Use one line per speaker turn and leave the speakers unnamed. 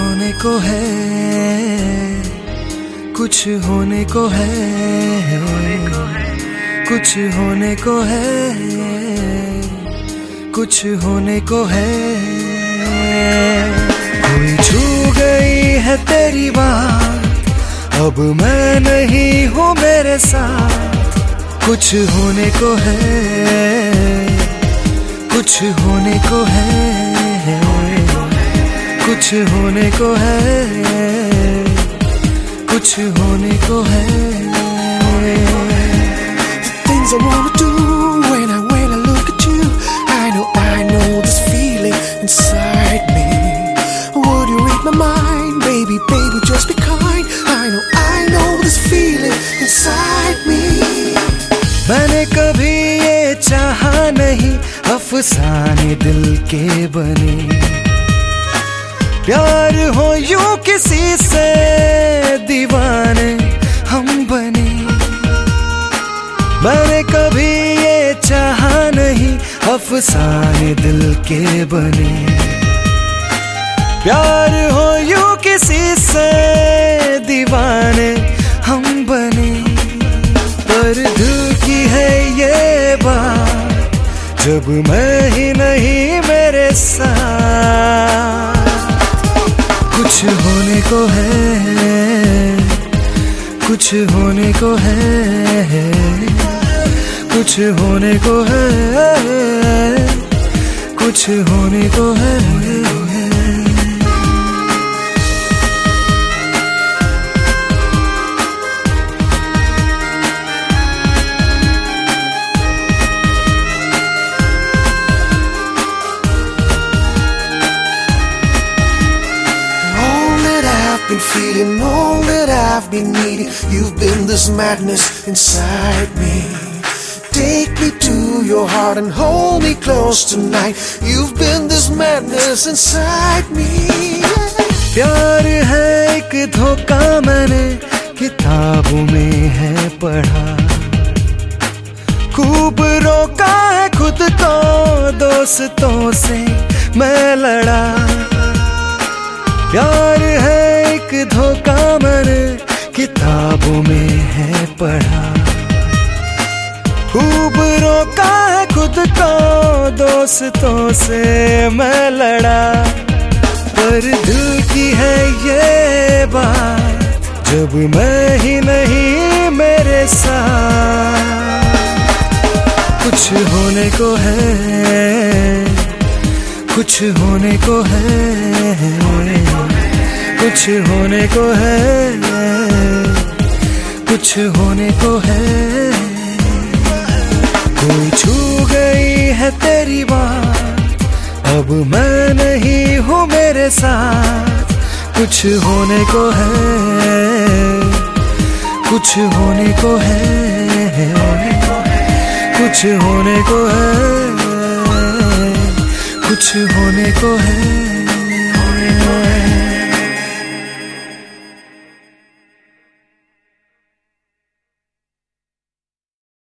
होने को है, कुछ होने को है, कुछ होने को है, कुछ होने को है। कोई छू गई है तेरी बात, अब मैं नहीं हूँ मेरे साथ। कुछ होने को है, कुछ होने को है, कुछ होने को है, कुछ होने को है।
Things I wanna do when I look at you, I know this feeling inside me. Would you read my mind, baby, baby, just be kind. I know this feeling inside me.
मैंने कभी ये चाहा नहीं, अफसाने दिल के बने, प्यार हो यूं किसी से, दीवाने हम बने। मैंने कभी ये चाहा नहीं, अफसाने दिल के बने, प्यार हो यूं किसी से, दीवाने हम बने। पर दिल की है ये बात, जब मैं ही नहीं मेरे साथ। कुछ होने को है, कुछ होने को है, कुछ होने को है, कुछ होने को है।
Been feeling all that I've been needing. You've been this madness inside me. Take me to your heart and hold me close tonight. You've been this madness inside me.
प्यार है एक धोखा, मैंने किताबों में है पढ़ा, खूब रोका है खुद को, दोस्तों से मैं लड़ा। प्यार है एक धोखा, मैंने किताबों में है पढ़ा, खूब रोका है खुद को, दोस्तों से मैं लड़ा। पर दिल की है ये बात, जब मैं ही नहीं मेरे साथ। कुछ होने को है, कुछ होने को है, कुछ होने को है, कुछ होने को है। कोई छू गई है तेरी बात, अब मैं नहीं हूँ मेरे साथ। कुछ होने को है, कुछ होने को है, कुछ होने को है, कुछ होने को है।